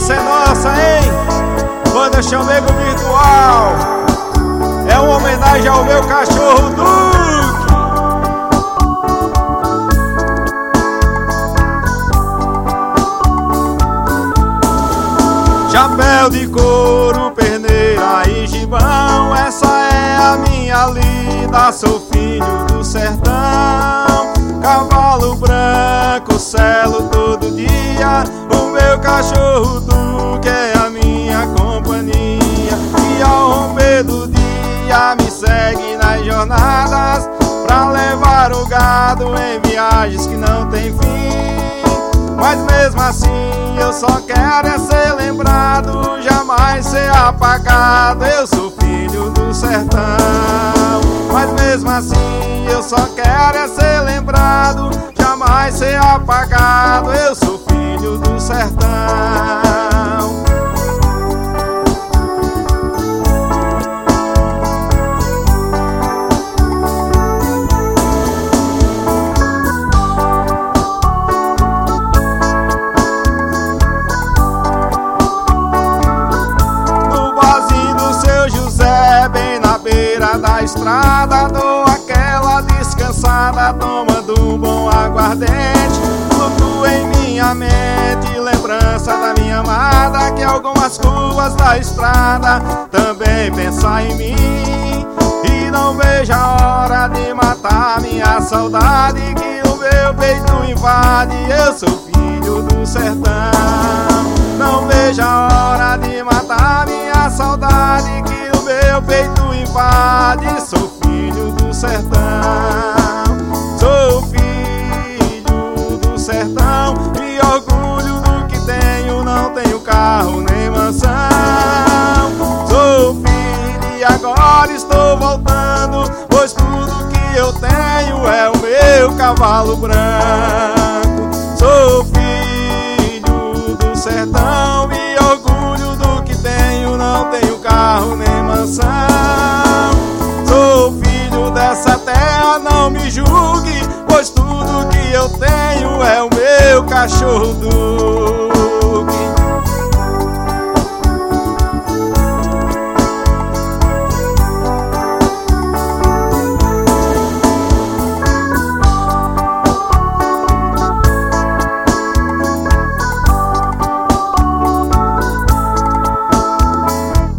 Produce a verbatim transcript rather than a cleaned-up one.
Essa é nossa, hein? Banda Chamego Virtual. É uma homenagem ao meu cachorro Duque. Chapéu de couro, perneira e gibão, essa é a minha lida, sou filho do sertão. Cavalo branco, selo todo dia, o meu cachorro Duque é a minha companhia. E ao romper do dia me segue nas jornadas, pra levar o gado em viagens que não tem fim. Mas mesmo assim eu só quero é ser lembrado, jamais ser apagado, eu sou filho do sertão. Mas mesmo assim eu só quero é ser lembrado, jamais ser apagado, eu sou filho do sertão. Da estrada dou aquela descansada, tomando um bom aguardente. Flutua em minha mente lembrança da minha amada, que algumas ruas da estrada também pensa em mim. E não vejo a hora de matar minha saudade, que o meu peito invade, eu sou filho do sertão. Não vejo a hora de matar minha saudade, que o meu peito invade, sou filho do sertão. Sou filho do sertão e orgulho do que tenho, não tenho carro nem mansão. Sou filho e agora estou voltando, pois tudo que eu tenho é o meu cavalo branco. Sou filho do sertão e orgulho do que tenho, não tenho carro nem mansão. Sou filho dessa terra, não me julgue, pois tudo que eu tenho é o meu cachorro Duque.